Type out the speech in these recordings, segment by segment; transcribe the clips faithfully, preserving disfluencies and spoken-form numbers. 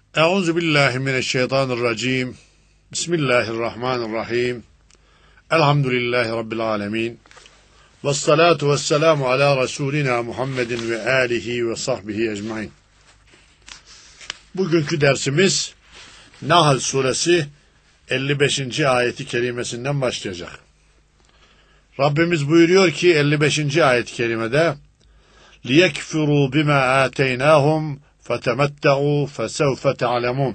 Euzu billahi mineşşeytanirracim. Bismillahirrahmanirrahim. Elhamdülillahi rabbil alamin. Ves salatu vesselamu ala Resulina Muhammedin ve alihi ve sahbihi ecmaîn. Bugünkü dersimiz Nahl suresi elli beşinci ayeti kerimesinden başlayacak. Rabbimiz buyuruyor ki elli beşinci ayet-i kerimede liyekfuru bima ataynahum fetemetta'u fesevfe te'alemun.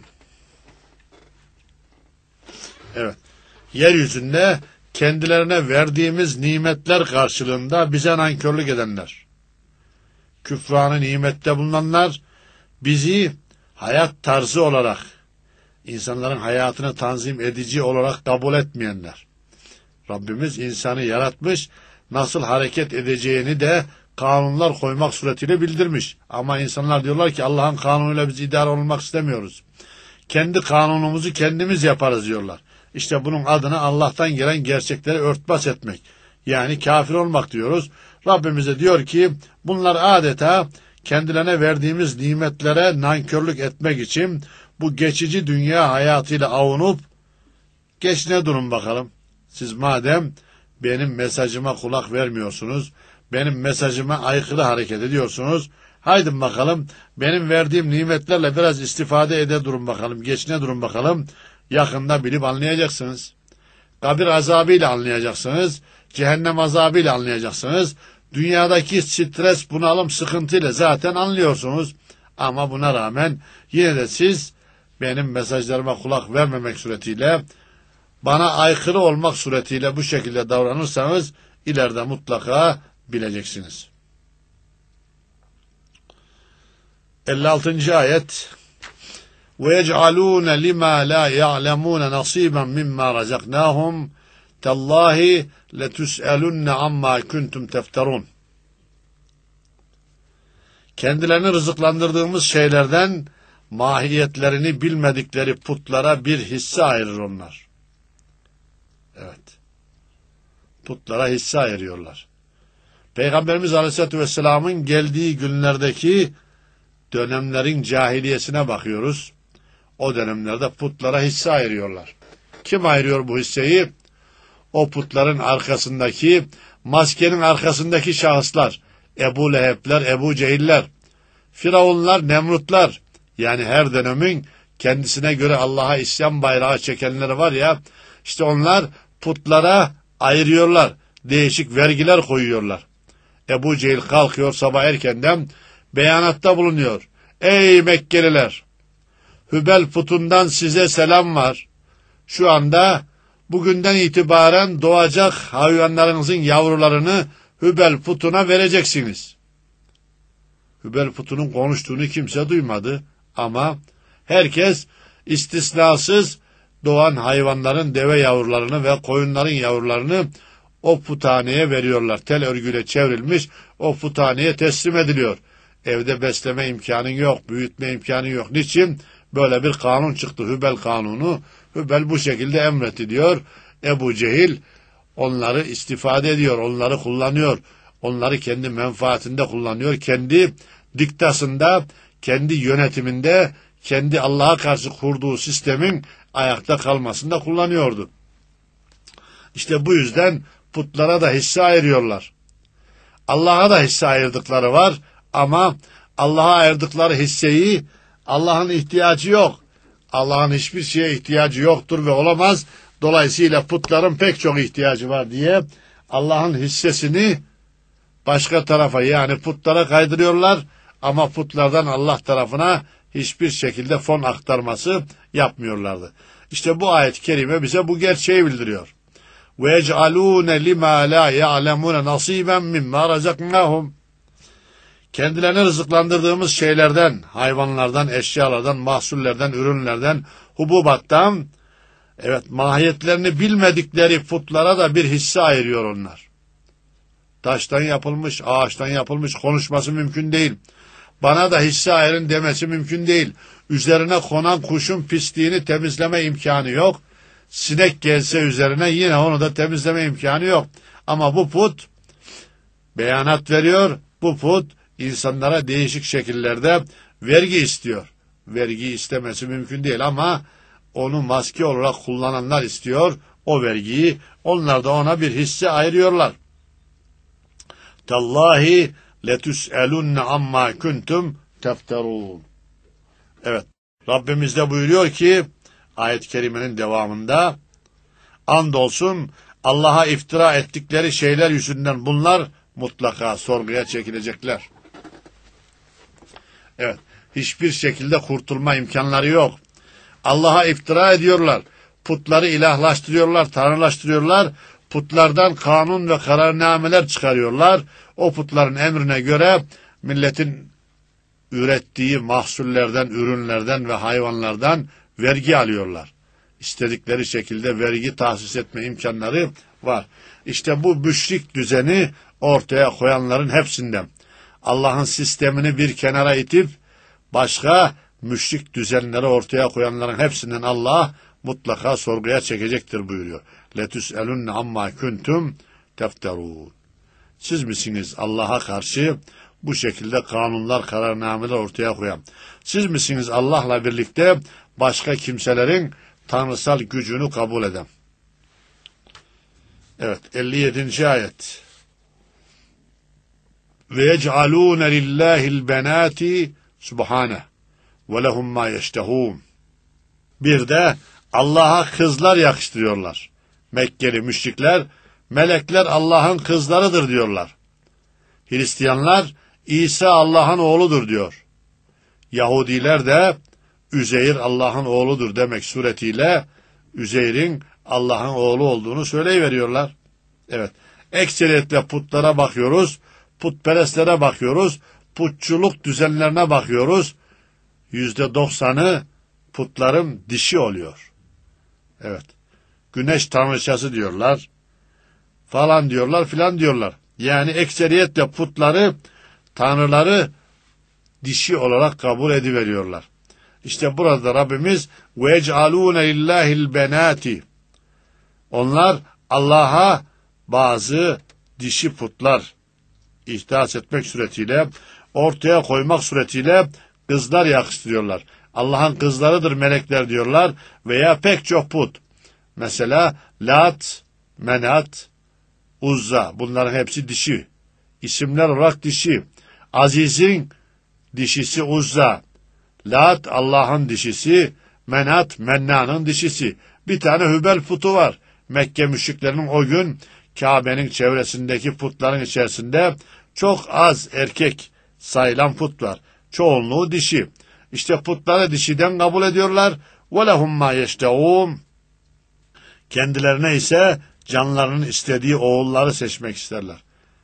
Evet. Yeryüzünde kendilerine verdiğimiz nimetler karşılığında bize nankörlük edenler, küfranı nimette bulunanlar, bizi hayat tarzı olarak, insanların hayatını tanzim edici olarak kabul etmeyenler. Rabbimiz insanı yaratmış, nasıl hareket edeceğini de kanunlar koymak suretiyle bildirmiş. Ama insanlar diyorlar ki Allah'ın kanunuyla biz idare olmak istemiyoruz. Kendi kanunumuzu kendimiz yaparız diyorlar. İşte bunun adına Allah'tan gelen gerçekleri örtbas etmek. Yani kafir olmak diyoruz. Rabbimize diyor ki bunlar adeta kendilerine verdiğimiz nimetlere nankörlük etmek için bu geçici dünya hayatıyla avunup geç ne durun bakalım. Siz madem benim mesajıma kulak vermiyorsunuz, benim mesajıma aykırı hareket ediyorsunuz, haydi bakalım benim verdiğim nimetlerle biraz istifade ede durun bakalım, geç ne durun bakalım, yakında bilip anlayacaksınız. Kabir azabıyla anlayacaksınız, cehennem azabıyla anlayacaksınız, dünyadaki stres, bunalım, sıkıntıyla zaten anlıyorsunuz. Ama buna rağmen yine de siz benim mesajlarıma kulak vermemek suretiyle, bana aykırı olmak suretiyle bu şekilde davranırsanız ileride mutlaka bileceksiniz. elli altıncı ayet وَيَجْعَلُونَ لِمَا لَا يَعْلَمُونَ نَصِيبًا مِمَّا رَزَقْنَاهُمْ تَاللّٰهِ لَتُسْأَلُنَّ عَمَّا كُنْتُمْ تَفْتَرُونَ. Kendilerini rızıklandırdığımız şeylerden mahiyetlerini bilmedikleri putlara bir hisse ayırır onlar. Evet. Putlara hisse ayırıyorlar. Peygamberimiz Aleyhisselatü Vesselam'ın geldiği günlerdeki dönemlerin cahiliyesine bakıyoruz. O dönemlerde putlara hisse ayırıyorlar. Kim ayırıyor bu hisseyi? O putların arkasındaki, maskenin arkasındaki şahıslar. Ebu Leheb'ler, Ebu Cehiller, Firavunlar, Nemrutlar. Yani her dönemin kendisine göre Allah'a isyan bayrağı çekenleri var ya, işte onlar putlara ayırıyorlar. Değişik vergiler koyuyorlar. Ebu Cehil kalkıyor sabah erkenden beyanatta bulunuyor. Ey Mekkeliler! Hübel putundan size selam var. Şu anda bugünden itibaren doğacak hayvanlarınızın yavrularını Hübel putuna vereceksiniz. Hübel putunun konuştuğunu kimse duymadı ama herkes istisnasız doğan hayvanların deve yavrularını ve koyunların yavrularını o puthaneye veriyorlar. Tel örgüyle çevrilmiş o puthaneye teslim ediliyor. Evde besleme imkanın yok, büyütme imkanı yok. Niçin? Böyle bir kanun çıktı, Hübel kanunu. Hübel bu şekilde emrediliyor. Ebu Cehil onları istifade ediyor, onları kullanıyor. Onları kendi menfaatinde kullanıyor. Kendi diktasında, kendi yönetiminde, kendi Allah'a karşı kurduğu sistemin ayakta kalmasında kullanıyordu. İşte bu yüzden putlara da hisse ayırıyorlar. Allah'a da hisse ayırdıkları var ama Allah'a ayırdıkları hisseyi Allah'ın ihtiyacı yok. Allah'ın hiçbir şeye ihtiyacı yoktur ve olamaz. Dolayısıyla putların pek çok ihtiyacı var diye Allah'ın hissesini başka tarafa, yani putlara kaydırıyorlar ama putlardan Allah tarafına hiçbir şekilde fon aktarması yapmıyorlardı. İşte bu ayet-i kerime bize bu gerçeği bildiriyor. وَيَجْعَلُونَ لِمَا لَا يَعْلَمُونَ نَصِيبًا مِمَّا رَزَقْنَاهُمْ. Kendilerine rızıklandırdığımız şeylerden, hayvanlardan, eşyalardan, mahsullerden, ürünlerden, hububattan, evet, mahiyetlerini bilmedikleri putlara da bir hisse ayırıyor onlar. Taştan yapılmış, ağaçtan yapılmış, konuşması mümkün değil. Bana da hisse ayırın demesi mümkün değil. Üzerine konan kuşun pisliğini temizleme imkanı yok. Sinek gelse üzerine yine onu da temizleme imkanı yok. Ama bu put beyanat veriyor. Bu put insanlara değişik şekillerde vergi istiyor. vergi istemesi mümkün değil ama onu maske olarak kullananlar istiyor o vergiyi. Onlar da ona bir hisse ayırıyorlar. Tallahi letus'elunne amma kuntum tefterun. Evet. Rabbimiz de buyuruyor ki ayet-i kerimenin devamında andolsun Allah'a iftira ettikleri şeyler yüzünden bunlar mutlaka sorguya çekilecekler. Evet. Hiçbir şekilde kurtulma imkanları yok. Allah'a iftira ediyorlar. Putları ilahlaştırıyorlar, tanrılaştırıyorlar. Putlardan kanun ve kararnameler çıkarıyorlar. O putların emrine göre milletin ürettiği mahsullerden, ürünlerden ve hayvanlardan vergi alıyorlar. İstedikleri şekilde vergi tahsis etme imkanları var. İşte bu müşrik düzeni ortaya koyanların hepsinden Allah'ın sistemini bir kenara itip başka müşrik düzenleri ortaya koyanların hepsinden Allah mutlaka sorguya çekecektir buyuruyor. Letüs'elunne amma kuntum tefterun. Siz misiniz Allah'a karşı bu şekilde kanunlar, kararnameler ortaya koyan? Siz misiniz Allah'la birlikte başka kimselerin tanrısal gücünü kabul eden? Evet, elli yedinci ayet. Ve yec'alûne lillâhil benâti subhâne ve lehum mâ yeştehûn. Bir de Allah'a kızlar yakıştırıyorlar. Mekkeli müşrikler, melekler Allah'ın kızlarıdır diyorlar. Hristiyanlar, İsa Allah'ın oğludur diyor. Yahudiler de Üzeyr Allah'ın oğludur demek suretiyle Üzeyr'in Allah'ın oğlu olduğunu söyleyiveriyorlar. Evet, ekseriyetle putlara bakıyoruz, putperestlere bakıyoruz, putçuluk düzenlerine bakıyoruz. Yüzde doksanı putların dişi oluyor. Evet, güneş tanrıçası diyorlar, falan diyorlar, filan diyorlar. Yani ekseriyetle putları, tanrıları dişi olarak kabul ediveriyorlar. İşte burada Rabbimiz وَيَجْعَلُونَ لِلّٰهِ الْبَنَاتِ. Onlar Allah'a bazı dişi putlar ihdas etmek suretiyle, ortaya koymak suretiyle kızlar yakıştırıyorlar. Allah'ın kızlarıdır melekler diyorlar veya pek çok put. Mesela Lat, Menat, Uzza, bunların hepsi dişi. İsimler olarak dişi. Aziz'in dişisi Uzza. Lat Allah'ın dişisi, Menat Menna'nın dişisi. Bir tane Hübel putu var. Mekke müşriklerinin o gün Kabe'nin çevresindeki putların içerisinde çok az erkek sayılan put var. Çoğunluğu dişi. İşte putları dişiden kabul ediyorlar. وَلَهُمْ مَا يَشْتَعُونَ. Kendilerine ise canlarının istediği oğulları seçmek isterler.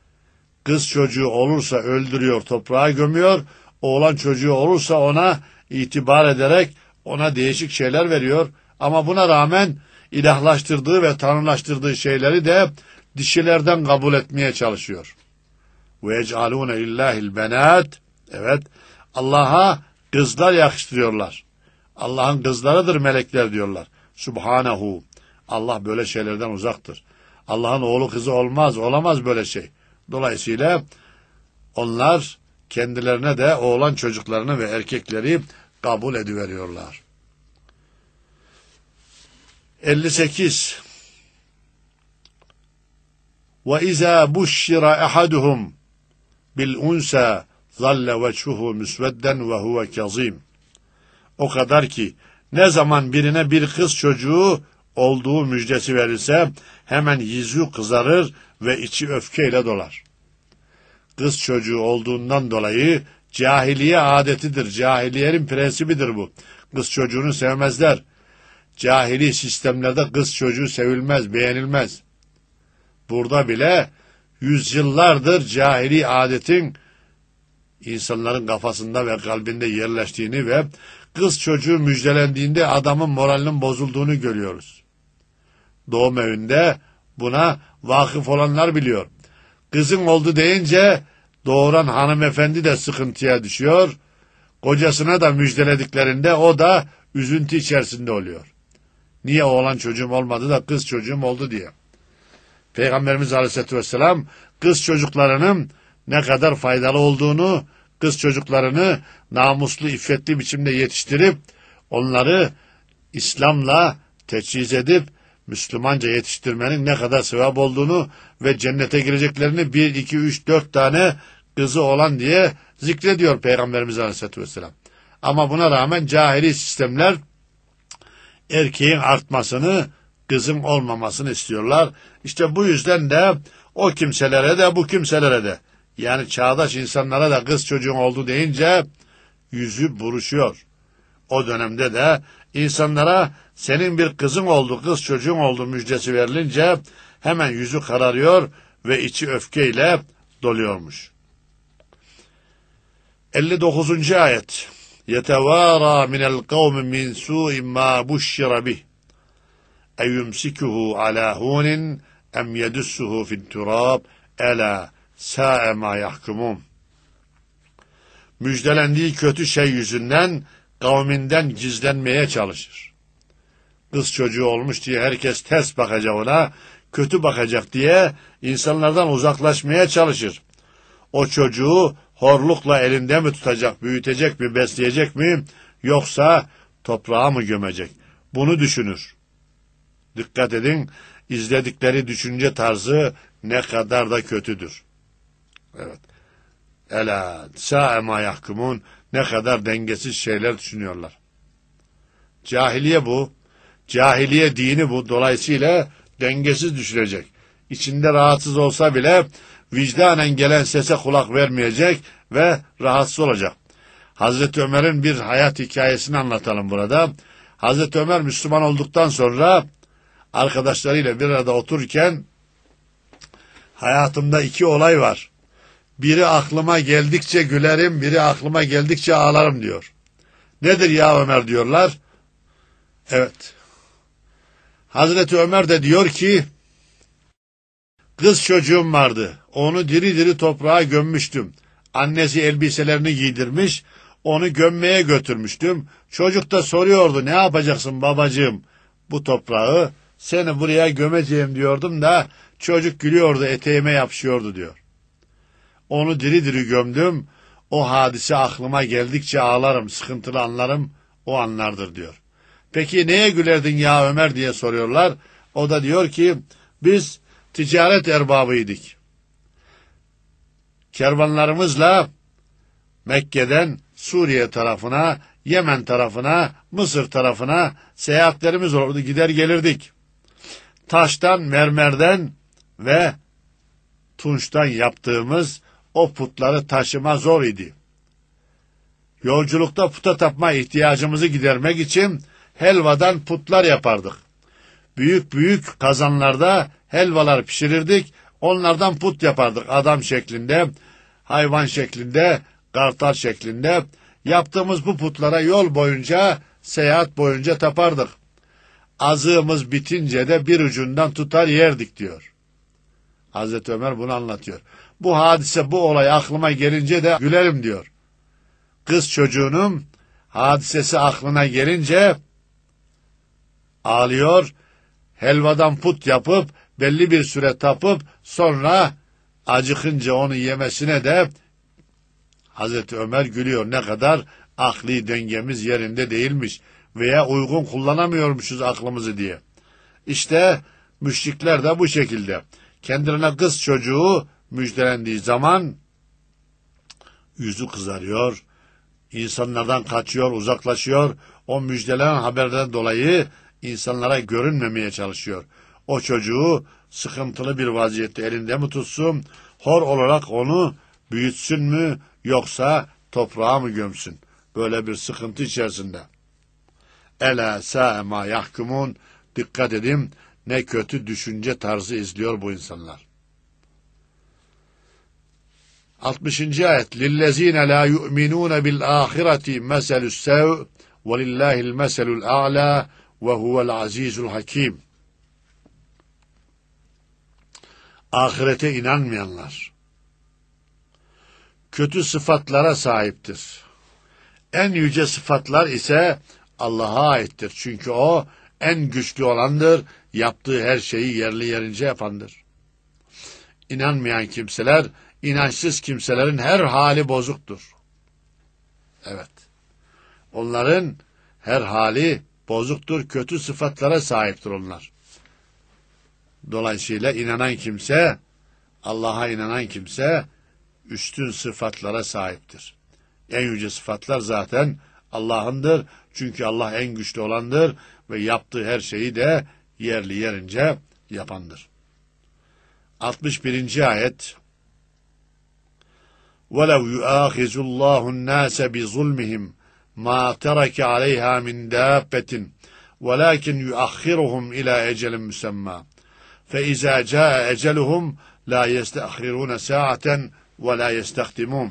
Kız çocuğu olursa öldürüyor, toprağa gömüyor. Oğlan çocuğu olursa ona itibar ederek ona değişik şeyler veriyor. Ama buna rağmen ilahlaştırdığı ve tanrılaştırdığı şeyleri de dişilerden kabul etmeye çalışıyor. وَيَجْعَلُونَ لِلّٰهِ الْبَنَاتِ. Evet, Allah'a kızlar yakıştırıyorlar. Allah'ın kızlarıdır melekler diyorlar. Subhanehu. Allah böyle şeylerden uzaktır. Allah'ın oğlu kızı olmaz, olamaz böyle şey. Dolayısıyla onlar kendilerine de oğlan çocuklarını ve erkekleri kabul ediveriyorlar. elli sekiz. وَاِذَا بُشِّرَ اَحَدُهُمْ بِالْاُنْسَى ظَلَّ وَجْهُهُ مُسْوَدًّا وَهُوَ كَظِيمٌ. O kadar ki ne zaman birine bir kız çocuğu olduğu müjdesi verilse hemen yüzü kızarır ve içi öfkeyle dolar. Kız çocuğu olduğundan dolayı cahiliye adetidir, cahiliyenin prensibidir bu. Kız çocuğunu sevmezler. Cahili sistemlerde kız çocuğu sevilmez, beğenilmez. Burada bile yüzyıllardır cahili adetin insanların kafasında ve kalbinde yerleştiğini ve kız çocuğu müjdelendiğinde adamın moralinin bozulduğunu görüyoruz. Doğum evinde buna vakıf olanlar biliyor. Kızın oldu deyince doğuran hanımefendi de sıkıntıya düşüyor. Kocasına da müjdelediklerinde o da üzüntü içerisinde oluyor. Niye oğlan çocuğum olmadı da kız çocuğum oldu diye. Peygamberimiz Aleyhisselatü Vesselam kız çocuklarının ne kadar faydalı olduğunu, kız çocuklarını namuslu, iffetli biçimde yetiştirip onları İslam'la teçhiz edip Müslümanca yetiştirmenin ne kadar sevap olduğunu ve cennete gireceklerini bir, iki, üç, dört tane kızı olan diye zikrediyor Peygamberimiz Aleyhisselatü Vesselam. Ama buna rağmen cahili sistemler erkeğin artmasını, kızın olmamasını istiyorlar. İşte bu yüzden de o kimselere de bu kimselere de, yani çağdaş insanlara da kız çocuğun oldu deyince yüzü buruşuyor. O dönemde de insanlara senin bir kızın oldu, kız çocuğun oldu müjdesi verilince hemen yüzü kararıyor ve içi öfkeyle doluyormuş. elli dokuzuncu ayet. يَتَوَارَى مِنَ الْقَوْمِ مِنْ سُوءٍ مَا بُشِّرَ بِهِ اَيُمْسِكُهُ عَلَى هُونٍ اَمْ يَدُسُّهُ فِي التُّرَابِ اَلَا سَاءَ مَا يَحْكُمُونَ. Müjdelendiği kötü şey yüzünden kavminden gizlenmeye çalışır. Kız çocuğu olmuş diye herkes ters bakacak ona, kötü bakacak diye insanlardan uzaklaşmaya çalışır. O çocuğu horlukla elinde mi tutacak, büyütecek mi, besleyecek mi, yoksa toprağa mı gömecek? Bunu düşünür. Dikkat edin, izledikleri düşünce tarzı ne kadar da kötüdür. Evet. Ela sa'e ma yahkumun, ne kadar dengesiz şeyler düşünüyorlar. Cahiliye bu. Cahiliye dini bu. Dolayısıyla dengesiz düşünecek. İçinde rahatsız olsa bile vicdanen gelen sese kulak vermeyecek ve rahatsız olacak. Hazreti Ömer'in bir hayat hikayesini anlatalım burada. Hazreti Ömer Müslüman olduktan sonra arkadaşlarıyla bir arada otururken hayatımda iki olay var. Biri aklıma geldikçe gülerim, biri aklıma geldikçe ağlarım diyor. Nedir ya Ömer diyorlar. Evet. Hazreti Ömer de diyor ki, kız çocuğum vardı. Onu diri diri toprağa gömmüştüm. Annesi elbiselerini giydirmiş, onu gömmeye götürmüştüm. Çocuk da soruyordu, ne yapacaksın babacığım bu toprağı? Seni buraya gömeceğim diyordum da çocuk gülüyordu, eteğime yapışıyordu diyor. Onu diri diri gömdüm. O hadise aklıma geldikçe ağlarım, sıkıntılı anlarım, o anlardır diyor. Peki neye gülerdin ya Ömer diye soruyorlar. O da diyor ki, biz ticaret erbabıydık. Kervanlarımızla Mekke'den Suriye tarafına, Yemen tarafına, Mısır tarafına seyahatlerimiz olurdu, gider gelirdik. Taştan, mermerden ve tunçtan yaptığımız o putları taşıma zor idi. Yolculukta puta tapma ihtiyacımızı gidermek için helvadan putlar yapardık. Büyük büyük kazanlarda helvalar pişirirdik, onlardan put yapardık. Adam şeklinde, hayvan şeklinde, kartal şeklinde. Yaptığımız bu putlara yol boyunca, seyahat boyunca tapardık. Azığımız bitince de bir ucundan tutar yerdik diyor. Hazreti Ömer bunu anlatıyor. Bu hadise, bu olay aklıma gelince de gülerim diyor. Kız çocuğunun hadisesi aklına gelince ağlıyor, helvadan put yapıp belli bir süre tapıp sonra acıkınca onu yemesine de Hazreti Ömer gülüyor. Ne kadar akli dengemiz yerinde değilmiş veya uygun kullanamıyormuşuz aklımızı diye. İşte müşrikler de bu şekilde. Kendilerine kız çocuğu müjdelendiği zaman yüzü kızarıyor, insanlardan kaçıyor, uzaklaşıyor. O müjdelenen haberden dolayı insanlara görünmemeye çalışıyor. O çocuğu sıkıntılı bir vaziyette elinde mi tutsun, hor olarak onu büyütsün mü, yoksa toprağa mı gömsün? Böyle bir sıkıntı içerisinde. Ela sa'e ma yahkumun, dikkat edin, ne kötü düşünce tarzı izliyor bu insanlar. altmışıncı ayet. Lillezine la yu'minun bil ahireti meselus sev ve lillahil meselul a'la ve huvel azizul hakim. Ahirete inanmayanlar kötü sıfatlara sahiptir. En yüce sıfatlar ise Allah'a aittir. Çünkü o en güçlü olandır, yaptığı her şeyi yerli yerince yapandır. İnanmayan kimseler, inançsız kimselerin her hali bozuktur. Evet. Onların her hali bozuktur, kötü sıfatlara sahiptir onlar. Dolayısıyla inanan kimse, Allah'a inanan kimse üstün sıfatlara sahiptir. En yüce sıfatlar zaten Allah'ındır. Çünkü Allah en güçlü olandır ve yaptığı her şeyi de yerli yerince yapandır. altmış birinci ayet وَلَوْ يُؤَاخِذُ اللّٰهُ النَّاسَ بِظُلْمِهِمْ مَا تَرَكَ عَلَيْهَا مِنْ دَابَّةٍ وَلَكِنْ يُؤَخِّرُهُمْ إِلَى أَجَلٍ مُسَمَّى فَإِذَا جَاءَ أَجَلُهُمْ لَا يَسْتَأْخِرُونَ سَاعَةً وَلَا يَسْتَقْدِمُونَ.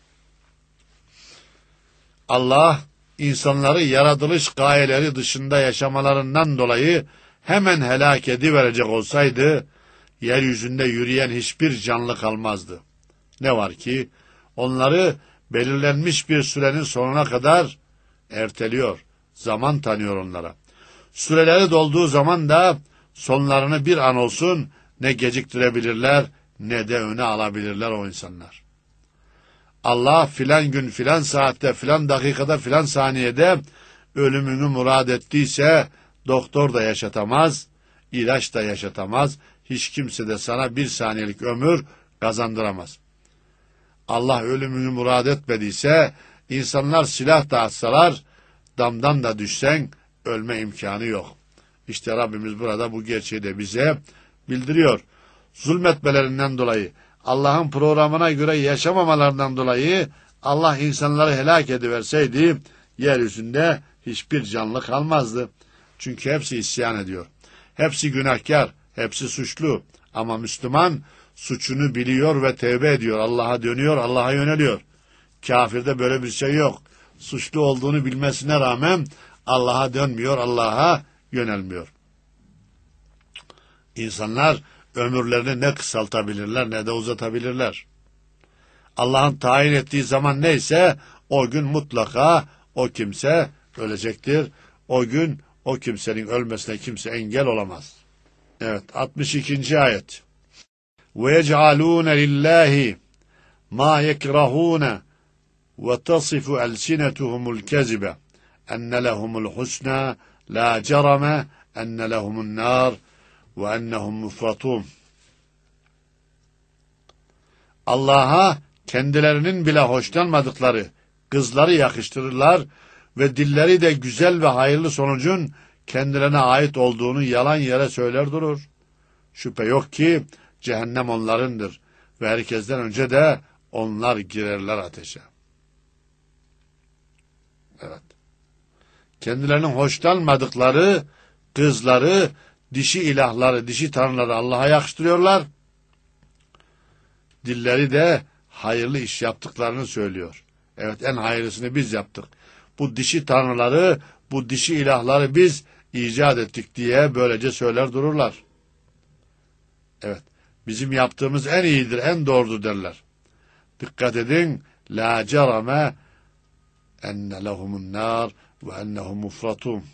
Allah insanları yaratılış gayeleri dışında yaşamalarından dolayı hemen helak ediverecek olsaydı yeryüzünde yürüyen hiçbir canlı kalmazdı. Ne var ki onları belirlenmiş bir sürenin sonuna kadar erteliyor, zaman tanıyor onlara. Süreleri dolduğu zaman da sonlarını bir an olsun ne geciktirebilirler ne de öne alabilirler o insanlar. Allah filan gün, filan saatte, filan dakikada, filan saniyede ölümünü murad ettiyse doktor da yaşatamaz, ilaç da yaşatamaz, hiç kimse de sana bir saniyelik ömür kazandıramaz. Allah ölümünü murad etmediyse insanlar silah da atsalar, damdan da düşsen ölme imkanı yok. İşte Rabbimiz burada bu gerçeği de bize bildiriyor. Zulmetmelerinden dolayı, Allah'ın programına göre yaşamamalarından dolayı Allah insanları helak ediverseydi yeryüzünde hiçbir canlı kalmazdı. Çünkü hepsi isyan ediyor. Hepsi günahkar, hepsi suçlu. Ama Müslüman suçunu biliyor ve tevbe ediyor. Allah'a dönüyor, Allah'a yöneliyor. Kafirde böyle bir şey yok. Suçlu olduğunu bilmesine rağmen Allah'a dönmüyor, Allah'a yönelmiyor. İnsanlar ömürlerini ne kısaltabilirler ne de uzatabilirler. Allah'ın tayin ettiği zaman neyse o gün mutlaka o kimse ölecektir. O gün o kimsenin ölmesine kimse engel olamaz. Evet, altmış ikinci ayet. وَيَجْعَلُونَ لِلّٰهِ مَا يَكْرَهُونَ وَتَصِفُ أَلْسِنَتُهُمُ الْكَذِبَ اَنَّ لَهُمُ الْحُسْنَى لَا جَرَمَ اَنَّ لَهُمُ النَّارِ وَاَنَّهُمْ مُفْرَطُونَ. Allah'a kendilerinin bile hoşlanmadıkları kızları yakıştırırlar ve dilleri de güzel ve hayırlı sonucun kendilerine ait olduğunu yalan yere söyler durur. Şüphe yok ki cehennem onlarındır ve herkesten önce de onlar girerler ateşe. Evet. Kendilerinin hoşlanmadıkları kızları, dişi ilahları, dişi tanrıları Allah'a yakıştırıyorlar. Dilleri de hayırlı iş yaptıklarını söylüyor. Evet, en hayırlısını biz yaptık. Bu dişi tanrıları, bu dişi ilahları biz icat ettik diye böylece söyler dururlar. Evet, bizim yaptığımız en iyidir, en doğrudur derler. Dikkat edin, la cerame enne lehumun nar ve ennehum mufratun.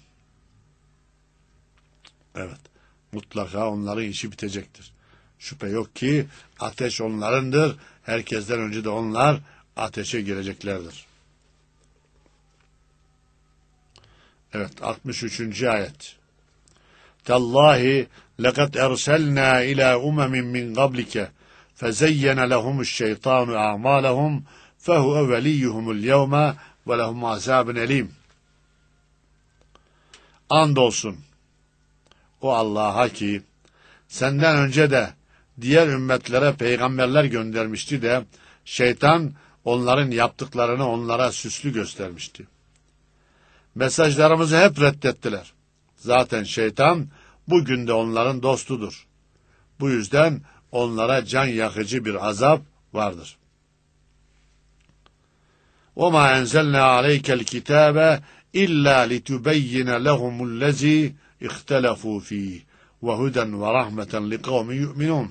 Evet, mutlaka onların işi bitecektir. Şüphe yok ki ateş onlarındır. Herkesten önce de onlar ateşe gireceklerdir. Evet, altmış üçüncü ayet. Tallahi lekad erselna ila umemin min qablike fezeyyene lehumuşşeytanu a'malehum fehuve veliyyuhumul yevme ve lehum azabun elim. Andolsun o Allah'a ki senden önce de diğer ümmetlere peygamberler göndermişti de şeytan onların yaptıklarını onlara süslü göstermişti. Mesajlarımızı hep reddettiler. Zaten şeytan bugün de onların dostudur. Bu yüzden onlara can yakıcı bir azap vardır. وَمَا أَنْزَلْنَا عَلَيْكَ الْكِتَابَ إِلَّا لِتُبَيِّنَ لَهُمُ الَّذ۪ي اِخْتَلَفُوا ف۪يهِ وَهُدًا وَرَحْمَةً لِقَوْمٍ يُؤْمِنُونَ.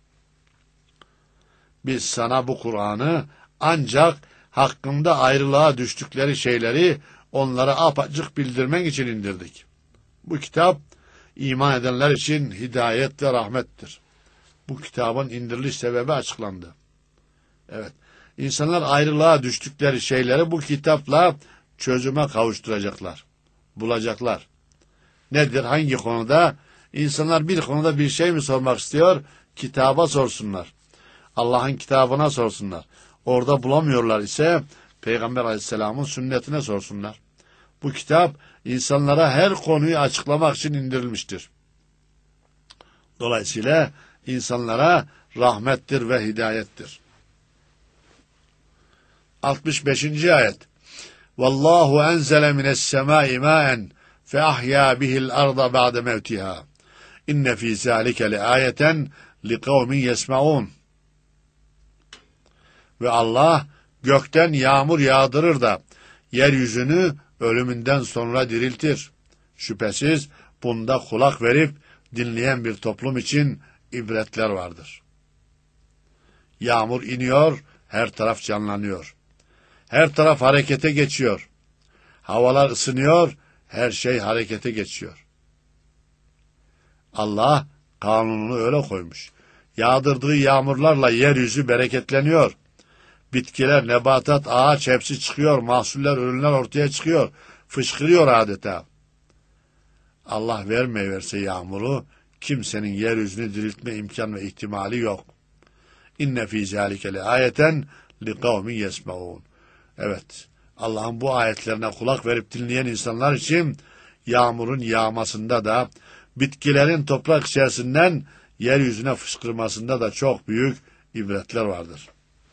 Biz sana bu Kur'an'ı ancak hakkında ayrılığa düştükleri şeyleri onlara apaçık bildirmek için indirdik. Bu kitap iman edenler için hidayet ve rahmettir. Bu kitabın indiriliş sebebi açıklandı. Evet, İnsanlar ayrılığa düştükleri şeyleri bu kitapla çözüme kavuşturacaklar. Bulacaklar. Nedir? Hangi konuda? İnsanlar bir konuda bir şey mi sormak istiyor? Kitaba sorsunlar. Allah'ın kitabına sorsunlar. Orada bulamıyorlar ise Peygamber Aleyhisselam'ın sünnetine sorsunlar. Bu kitap insanlara her konuyu açıklamak için indirilmiştir. Dolayısıyla insanlara rahmettir ve hidayettir. altmış beşinci ayet. Vallahu enzele mines semai ma'en fe ahya bihil arda ba'de mevtiha. İnne fî zâlike le ayeten li kavmin yesmaun. Ve Allah gökten yağmur yağdırır da yeryüzünü ölümünden sonra diriltir. Şüphesiz bunda kulak verip dinleyen bir toplum için ibretler vardır. Yağmur iniyor, her taraf canlanıyor. Her taraf harekete geçiyor. Havalar ısınıyor, her şey harekete geçiyor. Allah kanununu öyle koymuş. Yağdırdığı yağmurlarla yeryüzü bereketleniyor. Bitkiler, nebatat, ağaç hepsi çıkıyor, mahsuller, ürünler ortaya çıkıyor. Fışkırıyor adeta. Allah vermeyiverse yağmuru, kimsenin yeryüzünü diriltme imkan ve ihtimali yok. İnne fî zâlike le ayeten li kavmin yesmaun. Evet, Allah'ın bu ayetlerine kulak verip dinleyen insanlar için yağmurun yağmasında da, bitkilerin toprak içerisinden yeryüzüne fışkırmasında da çok büyük ibretler vardır.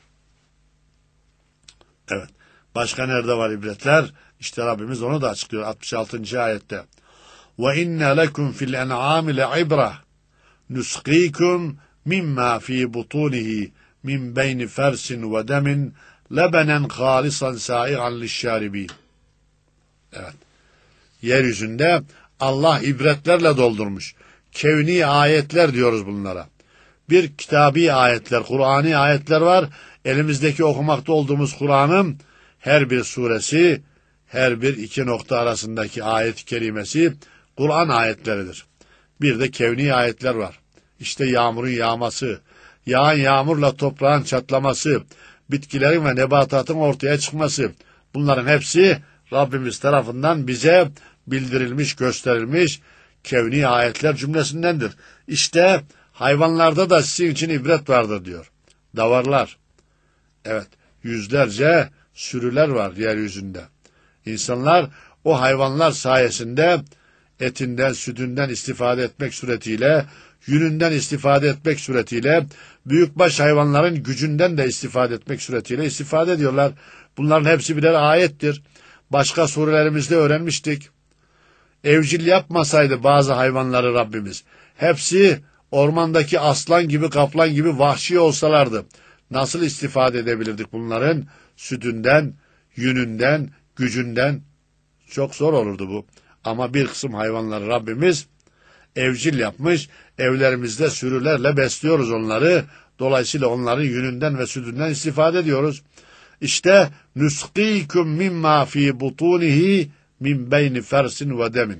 Evet, başka nerede var ibretler? İşte Rabbimiz onu da açıklıyor altmış altıncı ayette. وَاِنَّ لَكُمْ فِي الْاَنْعَامِ لَعِبْرَةً نُسْقِيكُمْ مِمَّا فِي بُطُونِهِ مِنْ بَيْنِ فَرْسٍ وَدَمٍ لَبَنًا خَالِصًا سَائِغًا لِلشَّارِبِينَ. Evet. Yeryüzünde Allah ibretlerle doldurmuş. Kevni ayetler diyoruz bunlara. Bir kitabi ayetler, Kur'ani ayetler var. Elimizdeki okumakta olduğumuz Kur'an'ın her bir suresi, her bir iki nokta arasındaki ayet-i kerimesi Kur'an ayetleridir. Bir de kevni ayetler var. İşte yağmurun yağması, yağan yağmurla toprağın çatlaması, bitkilerin ve nebatatın ortaya çıkması. Bunların hepsi Rabbimiz tarafından bize bildirilmiş, gösterilmiş kevni ayetler cümlesindendir. İşte hayvanlarda da sizin için ibret vardır diyor. Davarlar. Evet, yüzlerce sürüler var yeryüzünde. İnsanlar o hayvanlar sayesinde etinden, sütünden istifade etmek suretiyle, yününden istifade etmek suretiyle, büyükbaş hayvanların gücünden de istifade etmek suretiyle istifade ediyorlar. Bunların hepsi birer ayettir. Başka surelerimizde öğrenmiştik. Evcil yapmasaydı bazı hayvanları Rabbimiz, hepsi ormandaki aslan gibi, kaplan gibi vahşi olsalardı, nasıl istifade edebilirdik bunların? Sütünden, yününden, gücünden. Çok zor olurdu bu. Ama bir kısım hayvanları Rabbimiz evcil yapmış, evlerimizde sürülerle besliyoruz onları. Dolayısıyla onların yününden ve sütünden istifade ediyoruz. İşte nusqikum mimma fi butunihi min beyni fersin ve demin.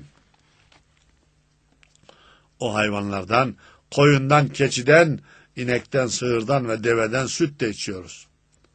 O hayvanlardan, koyundan, keçiden, inekten, sığırdan ve deveden süt de içiyoruz.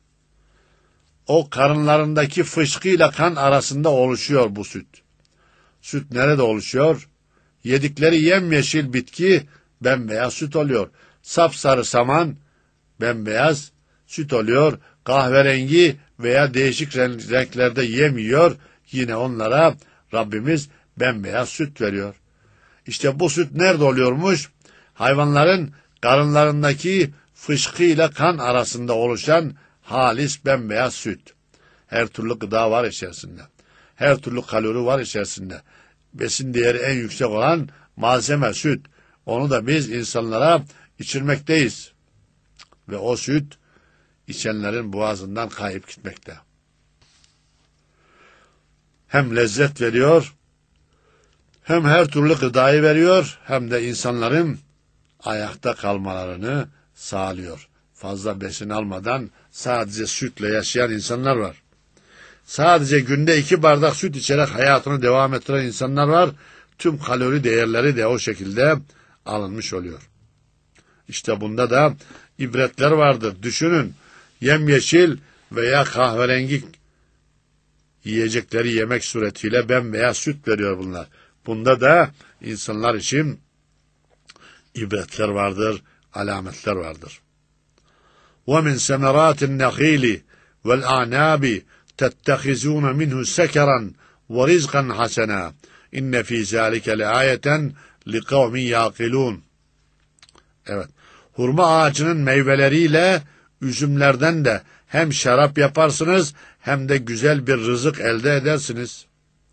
O karınlarındaki fışkıyla kan arasında oluşuyor bu süt. Süt nerede oluşuyor? Yedikleri yemyeşil bitki bembeyaz süt oluyor. Sapsarı saman bembeyaz süt oluyor. Kahverengi veya değişik renklerde yem yiyor. Yine onlara Rabbimiz bembeyaz süt veriyor. İşte bu süt nerede oluyormuş? Hayvanların karınlarındaki fışkıyla kan arasında oluşan halis bembeyaz süt. Her türlü gıda var içerisinde. Her türlü kalori var içerisinde. Besin değeri en yüksek olan malzeme süt. Onu da biz insanlara içirmekteyiz. Ve o süt içenlerin boğazından kayıp gitmekte. Hem lezzet veriyor, hem her türlü gıdayı veriyor, hem de insanların ayakta kalmalarını sağlıyor. Fazla besin almadan sadece sütle yaşayan insanlar var. Sadece günde iki bardak süt içerek hayatını devam ettiren insanlar var. Tüm kalori değerleri de o şekilde alınmış oluyor. İşte bunda da ibretler vardır. Düşünün, yemyeşil veya kahverengi yiyecekleri yemek suretiyle bembeyaz süt veriyor bunlar. Bunda da insanlar için ibretler vardır, alametler vardır. وَمِنْ سَمَرَاتِ النَّخِيلِ وَالْاَعْنَابِ تَتَّخِذُونَ مِنْهُ سَكَرًا وَرِزْقًا حَسَنًا اِنَّ فِي ذَٰلِكَ لَآيَةً لِقَوْمٍ يَعْقِلُونَ. Evet, hurma ağacının meyveleriyle üzümlerden de hem şarap yaparsınız hem de güzel bir rızık elde edersiniz.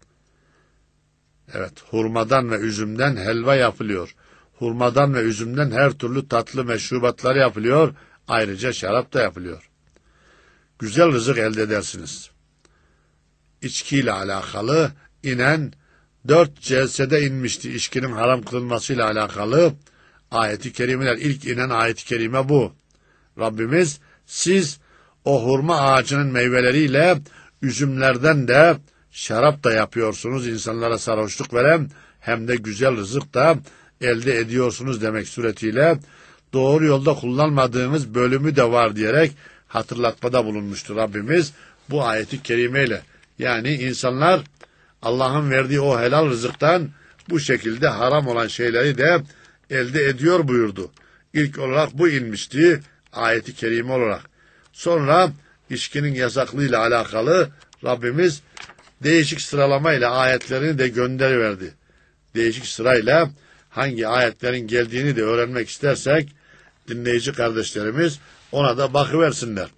Evet, hurmadan ve üzümden helva yapılıyor. Hurmadan ve üzümden her türlü tatlı meşrubatlar yapılıyor. Ayrıca şarap da yapılıyor. Güzel rızık elde edersiniz. İçkiyle alakalı inen dört celsede inmişti. İçkinin haram kılınmasıyla alakalı ayet-i kerimeler. İlk inen ayet-i kerime bu. Rabbimiz siz o hurma ağacının meyveleriyle üzümlerden de şarap da yapıyorsunuz. İnsanlara sarhoşluk veren hem de güzel rızık da elde ediyorsunuz demek suretiyle doğru yolda kullanmadığınız bölümü de var diyerek hatırlatmada bulunmuştur Rabbimiz bu ayeti kerimeyle. Yani insanlar Allah'ın verdiği o helal rızıktan bu şekilde haram olan şeyleri de elde ediyor buyurdu. İlk olarak bu inmişti ayeti kerime olarak. Sonra içkinin yasaklığıyla alakalı Rabbimiz değişik sıralamayla ayetlerini de gönderiverdi. Değişik sırayla hangi ayetlerin geldiğini de öğrenmek istersek dinleyici kardeşlerimiz ona da bakıversinler.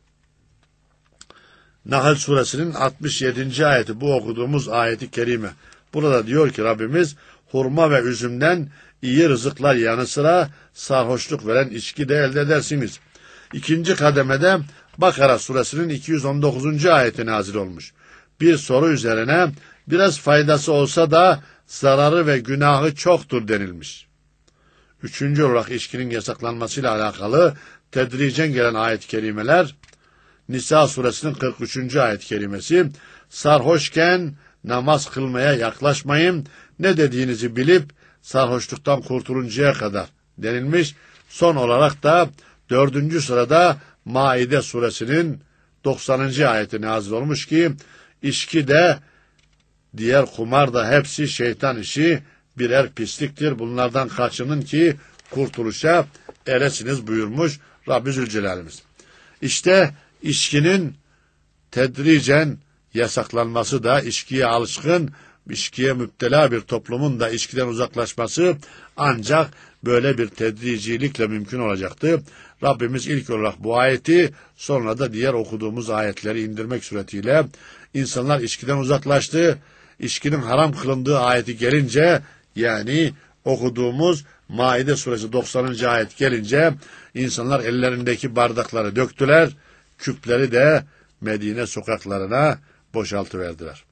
Nahl suresinin altmış yedinci ayeti bu okuduğumuz ayeti kerime. Burada diyor ki Rabbimiz hurma ve üzümden iyi rızıklar yanı sıra sarhoşluk veren içki de elde edersiniz. İkinci kademede Bakara suresinin iki yüz on dokuzuncu ayeti nazil olmuş. Bir soru üzerine biraz faydası olsa da zararı ve günahı çoktur denilmiş. Üçüncü olarak içkinin yasaklanmasıyla alakalı tedricen gelen ayet-i kerimeler, Nisa suresinin kırk üçüncü ayet-i kerimesi, sarhoşken namaz kılmaya yaklaşmayın, ne dediğinizi bilip sarhoşluktan kurtuluncaya kadar denilmiş. Son olarak da dördüncü sırada Maide suresinin doksanıncı ayeti nazil olmuş ki, içki de diğer kumar da hepsi şeytan işi, birer pisliktir. Bunlardan kaçının ki kurtuluşa eresiniz buyurmuş Rabbi Zülcelal'imiz. İşte içkinin tedricen yasaklanması da içkiye alışkın, içkiye müptela bir toplumun da içkiden uzaklaşması ancak böyle bir tedricilikle mümkün olacaktı. Rabbimiz ilk olarak bu ayeti sonra da diğer okuduğumuz ayetleri indirmek suretiyle insanlar içkiden uzaklaştı. İçkinin haram kılındığı ayeti gelince yani okuduğumuz Maide suresi doksanıncı ayet gelince insanlar ellerindeki bardakları döktüler, küpleri de Medine sokaklarına boşaltıverdiler.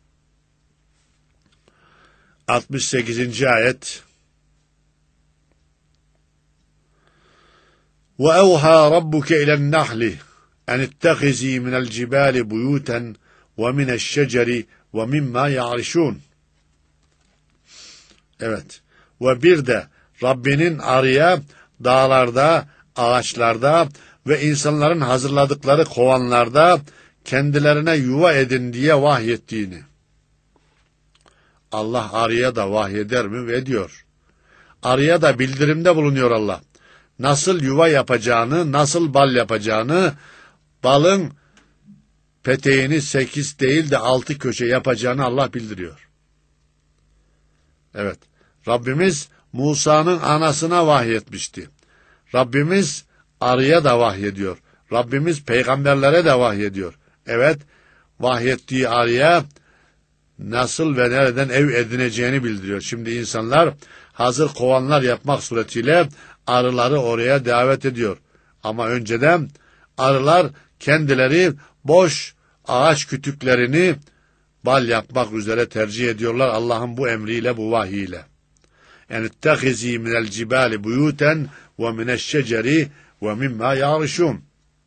altmış sekizinci ayet وَاَوْهَا رَبُّكَ اِلَى النَّحْلِ اَنِ اتَّخِذ۪ي مِنَ الْجِبَالِ بُيُوتًا وَمِنَ الشَّجَرِ وَمِمَّا يَعْرِشُونَ. Evet. Ve bir de Rabbinin arıya dağlarda, ağaçlarda ve insanların hazırladıkları kovanlarda kendilerine yuva edin diye vahyettiğini. Allah arıya da vahyeder mi? Ve diyor. Arıya da bildirimde bulunuyor Allah. Nasıl yuva yapacağını, nasıl bal yapacağını, balın peteğini sekiz değil de altı köşe yapacağını Allah bildiriyor. Evet, Rabbimiz Musa'nın anasına vahyetmişti. Rabbimiz arıya da vahyediyor. Rabbimiz peygamberlere de vahyediyor. Evet, vahyettiği arıya nasıl ve nereden ev edineceğini bildiriyor. Şimdi insanlar hazır kovanlar yapmak suretiyle arıları oraya davet ediyor. Ama önceden arılar kendileri boş ağaç kütüklerini bal yapmak üzere tercih ediyorlar Allah'ın bu emriyle, bu vahiyle. Yani tehizi minel cibali buyuten ve mineşşeceri ve mimma yarışun.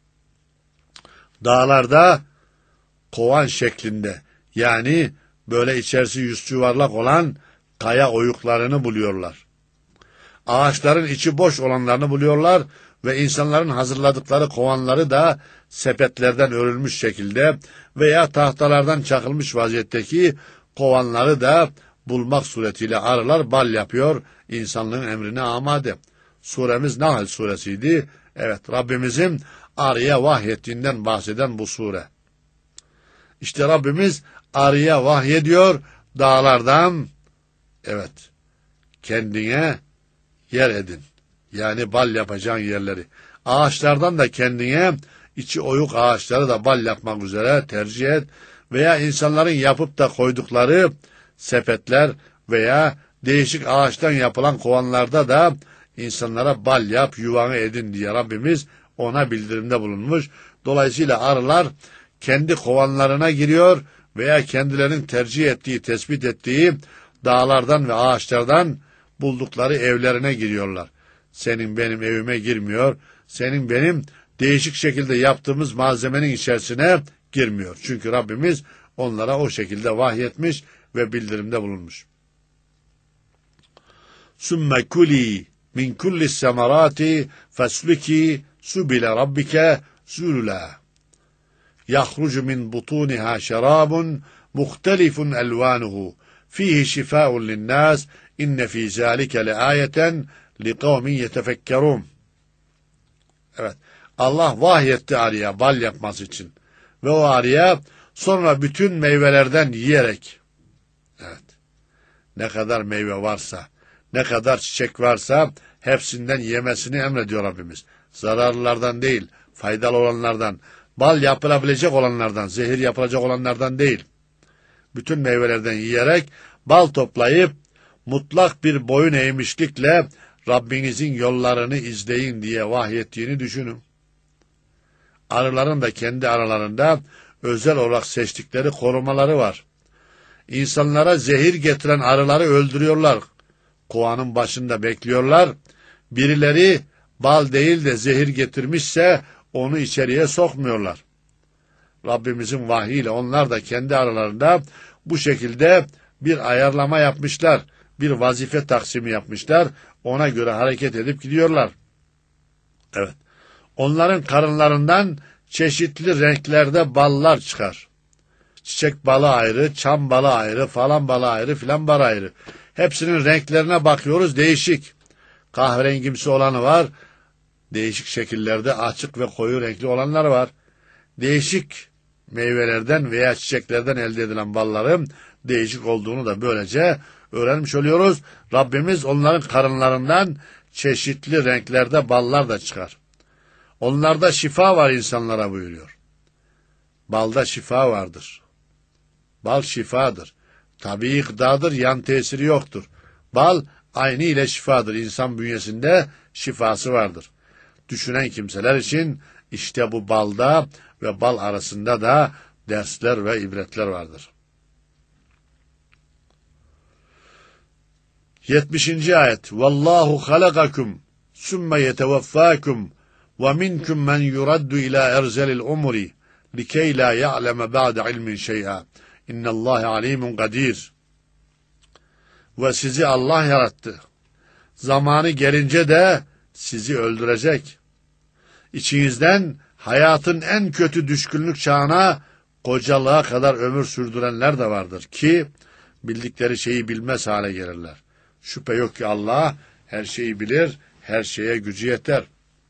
Dağlarda kovan şeklinde yani böyle içerisi yüz yuvarlak olan kaya oyuklarını buluyorlar. Ağaçların içi boş olanlarını buluyorlar ve insanların hazırladıkları kovanları da sepetlerden örülmüş şekilde veya tahtalardan çakılmış vaziyetteki kovanları da bulmak suretiyle arılar bal yapıyor, insanlığın emrine amade. Suremiz Nahl suresiydi. Evet, Rabbimizin arıya vahyettiğinden bahseden bu sure. İşte Rabbimiz arıya vahyediyor, dağlardan, evet, kendine yer edin. Yani bal yapacağın yerleri. Ağaçlardan da kendine, içi oyuk ağaçları da bal yapmak üzere tercih et. Veya insanların yapıp da koydukları sepetler veya değişik ağaçtan yapılan kovanlarda da insanlara bal yap, yuvanı edin diye Rabbimiz ona bildirimde bulunmuş. Dolayısıyla arılar kendi kovanlarına giriyor veya kendilerinin tercih ettiği, tespit ettiği dağlardan ve ağaçlardan buldukları evlerine giriyorlar. Senin benim evime girmiyor, senin benim değişik şekilde yaptığımız malzemenin içerisine girmiyor. Çünkü Rabbimiz onlara o şekilde vahyetmiş ve bildirimde bulunmuş. Sümme kuli min kulli semerati fesliki subile rabbike zulula. Yahrucu min butuniha şerabun muhtelifun elvanuhu. Fihi şifaun linnas. İnne fî zâlike leâyeten liqavmin yetefekkerûn. Evet. Allah vahyetti arıya bal yapması için. Ve o arıya sonra bütün meyvelerden yiyerek, evet, ne kadar meyve varsa, ne kadar çiçek varsa hepsinden yemesini emrediyor Rabbimiz. Zararlılardan değil, faydalı olanlardan, bal yapılabilecek olanlardan, zehir yapılacak olanlardan değil. Bütün meyvelerden yiyerek bal toplayıp mutlak bir boyun eğmişlikle Rabbinizin yollarını izleyin diye vahyettiğini düşünün. Arıların da kendi aralarında özel olarak seçtikleri korumaları var. İnsanlara zehir getiren arıları öldürüyorlar. Kovanın başında bekliyorlar. Birileri bal değil de zehir getirmişse onu içeriye sokmuyorlar. Rabbimizin vahyiyle onlar da kendi aralarında bu şekilde bir ayarlama yapmışlar. Bir vazife taksimi yapmışlar. Ona göre hareket edip gidiyorlar. Evet. Onların karınlarından çeşitli renklerde ballar çıkar. Çiçek balı ayrı, çam balı ayrı, falan balı ayrı, filan balı ayrı. Hepsinin renklerine bakıyoruz, değişik. Kahverengimsi olanı var, değişik şekillerde açık ve koyu renkli olanlar var. Değişik meyvelerden veya çiçeklerden elde edilen balların değişik olduğunu da böylece öğrenmiş oluyoruz. Rabbimiz onların karınlarından çeşitli renklerde ballar da çıkar. Onlarda şifa var insanlara buyuruyor. Balda şifa vardır. Bal şifadır. Tabii gıdadır, yan tesiri yoktur. Bal aynı ile şifadır. İnsan bünyesinde şifası vardır. Düşünen kimseler için işte bu balda ve bal arasında da dersler ve ibretler vardır. yetmişinci ayet. Vallahu halakakum sümme yeteveffâkum ve minkum men yuraddu ila erzelil umri likey la ya'leme ba'de ilmin şey'a. İnnallâhe alimun kadir. Ve sizi Allah yarattı. Zamanı gelince de sizi öldürecek. İçinizden hayatın en kötü düşkünlük çağına kocalığa kadar ömür sürdürenler de vardır ki bildikleri şeyi bilmez hale gelirler. Şüphe yok ki Allah her şeyi bilir, her şeye gücü yeter.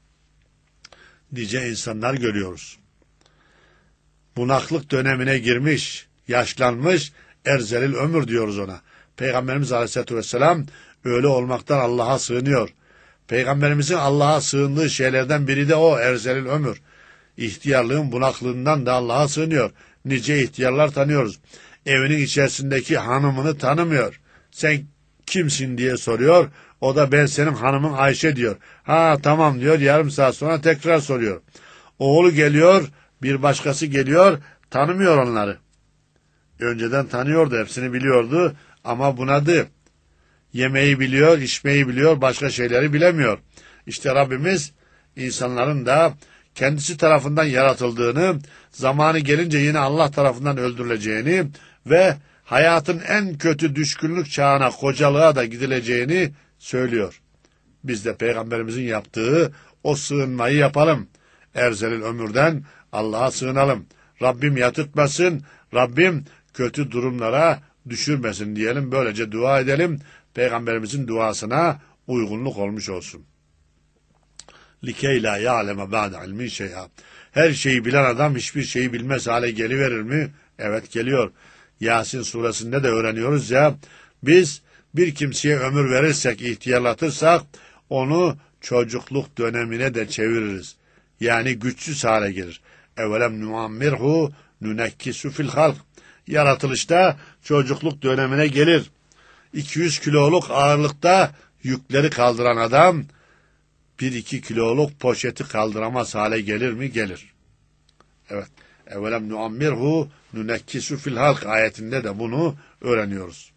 Nice insanlar görüyoruz. Bunaklık dönemine girmiş, yaşlanmış, erzelil ömür diyoruz ona. Peygamberimiz Aleyhisselatü Vesselam öyle olmaktan Allah'a sığınıyor. Peygamberimizin Allah'a sığındığı şeylerden biri de o erzelil ömür. İhtiyarlığın bunaklığından da Allah'a sığınıyor. Nice ihtiyarlar tanıyoruz. Evinin içerisindeki hanımını tanımıyor. Sen kimsin diye soruyor. O da ben senin hanımın Ayşe diyor. Ha tamam diyor, yarım saat sonra tekrar soruyor. Oğlu geliyor, bir başkası geliyor, tanımıyor onları. Önceden tanıyordu, hepsini biliyordu ama bunadı. Yemeği biliyor, içmeyi biliyor, başka şeyleri bilemiyor. İşte Rabbimiz insanların da kendisi tarafından yaratıldığını, zamanı gelince yine Allah tarafından öldürüleceğini ve hayatın en kötü düşkünlük çağına, kocalığa da gidileceğini söylüyor. Biz de Peygamberimizin yaptığı o sığınmayı yapalım. Erzelil ömürden Allah'a sığınalım. Rabbim yatırtmasın, Rabbim kötü durumlara düşürmesin diyelim. Böylece dua edelim. Peygamberimizin duasına uygunluk olmuş olsun. Likey la ya'leme ba'de ilmin şey'a. Her şeyi bilen adam hiçbir şeyi bilmez hale geliverir mi? Evet, geliyor. Yasin suresinde de öğreniyoruz ya, biz bir kimseye ömür verirsek, ihtiyarlatırsak onu çocukluk dönemine de çeviririz. Yani güçsüz hale gelir. Evelem nuammirhu nunekkisu fil halk. Yaratılışta çocukluk dönemine gelir. iki yüz kiloluk ağırlıkta yükleri kaldıran adam bir iki kiloluk poşeti kaldıramaz hale gelir mi? Gelir. Evet. Evelem nuammirhu nunekkisu fil halk ayetinde de bunu öğreniyoruz.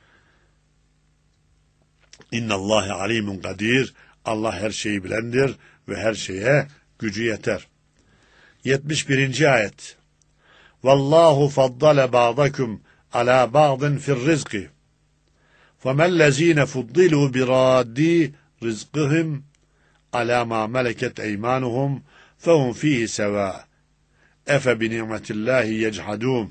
İnnallâhe alimun kadir. Allah her şeyi bilendir ve her şeye gücü yeter. yetmiş birinci ayet. Vallahu faddale ba'dakum ala ba'din fir rizqi. Femellezîne fuddilû birâddî rizqihim ala ma meleket eymanuhum fehum fihi sevâ. Efe bi ni'metillâhi yechadûn.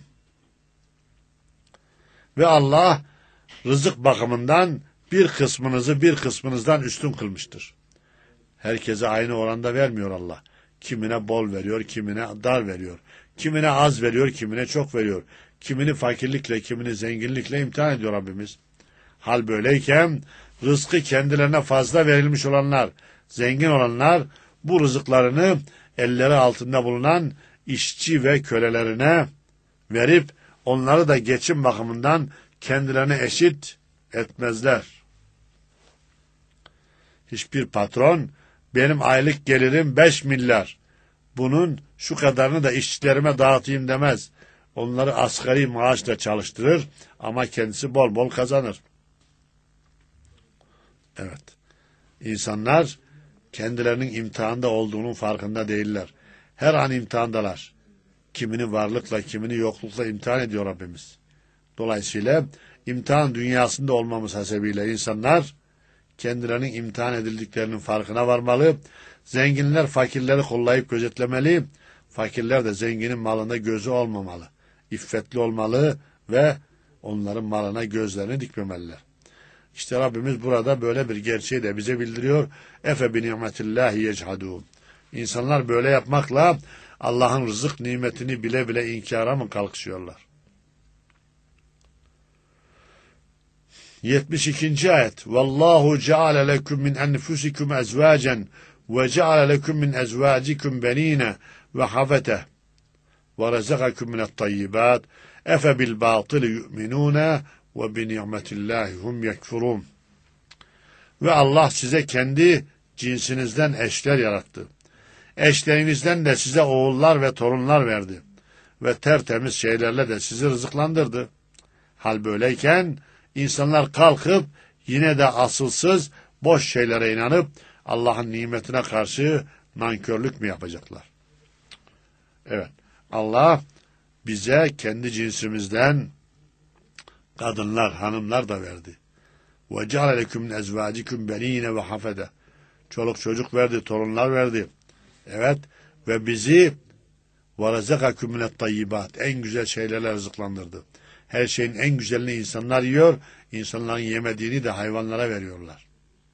Ve Allah rızık bakımından bir kısmınızı bir kısmınızdan üstün kılmıştır. Herkese aynı oranda vermiyor Allah. Kimine bol veriyor, kimine dar veriyor. Kimine az veriyor, kimine çok veriyor. Kimini fakirlikle, kimini zenginlikle imtihan ediyor Rabbimiz. Hal böyleyken rızkı kendilerine fazla verilmiş olanlar, zengin olanlar bu rızıklarını elleri altında bulunan işçi ve kölelerine verip onları da geçim bakımından kendilerine eşit etmezler. Hiçbir patron benim aylık gelirim beş milyar, bunun şu kadarını da işçilerime dağıtayım demez. Onları asgari maaşla çalıştırır ama kendisi bol bol kazanır. Evet. İnsanlar kendilerinin imtihanda olduğunun farkında değiller. Her an imtihandalar. Kimini varlıkla, kimini yoklukla imtihan ediyor Rabbimiz. Dolayısıyla imtihan dünyasında olmamız hasebiyle insanlar kendilerinin imtihan edildiklerinin farkına varmalı. Zenginler fakirleri kollayıp gözetlemeli. Fakirler de zenginin malında gözü olmamalı. İffetli olmalı ve onların malına gözlerini dikmemeliler. İşte Rabbimiz burada böyle bir gerçeği de bize bildiriyor. Efe bi ni'metillahi yechadûn. İnsanlar böyle yapmakla Allah'ın rızık nimetini bile bile inkara mı kalkışıyorlar? yetmiş ikinci ayet. Vallahu ceale lekum min enfusikum ezvacen ve ceale lekum min ezvacikum benine ve hafete ve rezakakum minat tayyibat efe bil batili yu'minune ve bi ni'metillahi hum yekfurun. Ve Allah size kendi cinsinizden eşler yarattı. Eşlerinizden de size oğullar ve torunlar verdi. Ve tertemiz şeylerle de sizi rızıklandırdı. Hal böyleyken insanlar kalkıp yine de asılsız boş şeylere inanıp Allah'ın nimetine karşı nankörlük mü yapacaklar? Evet. Allah bize kendi cinsimizden kadınlar, hanımlar da verdi. Ve ceale leküm min ezvacikum benine ve hafede. Çoluk çocuk verdi, torunlar verdi. Evet. Ve bizi ve rezakakum minat tayyibat. En güzel şeylerle rızıklandırdı. Her şeyin en güzelini insanlar yiyor. İnsanların yemediğini de hayvanlara veriyorlar.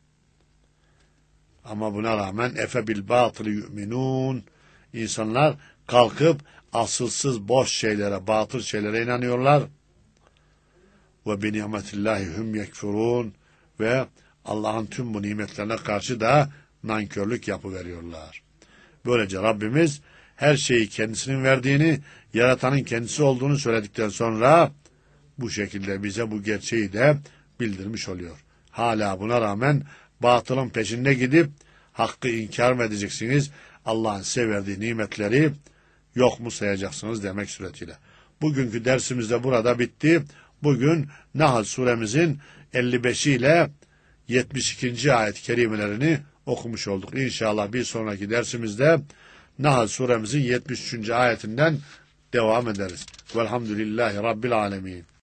Ama buna rağmen efe bil batili yu'minun. İnsanlar kalkıp asılsız boş şeylere, batıl şeylere inanıyorlar. Ve bi ni'metillahi hum yekfurun. Ve Allah'ın tüm bu nimetlerine karşı da nankörlük yapıveriyorlar. Böylece Rabbimiz her şeyi kendisinin verdiğini, yaratanın kendisi olduğunu söyledikten sonra bu şekilde bize bu gerçeği de bildirmiş oluyor. Hala buna rağmen batılın peşinde gidip hakkı inkar mı edeceksiniz? Allah'ın size verdiği nimetleri yok mu sayacaksınız demek suretiyle. Bugünkü dersimiz de burada bitti. Bugün Nahl suremizin elli beş ile yetmiş ikinci ayet-i kerimelerini okumuş olduk. İnşallah bir sonraki dersimizde Nahl suremizin yetmiş üçüncü ayetinden devam ederiz. Velhamdülillahi Rabbil alemin.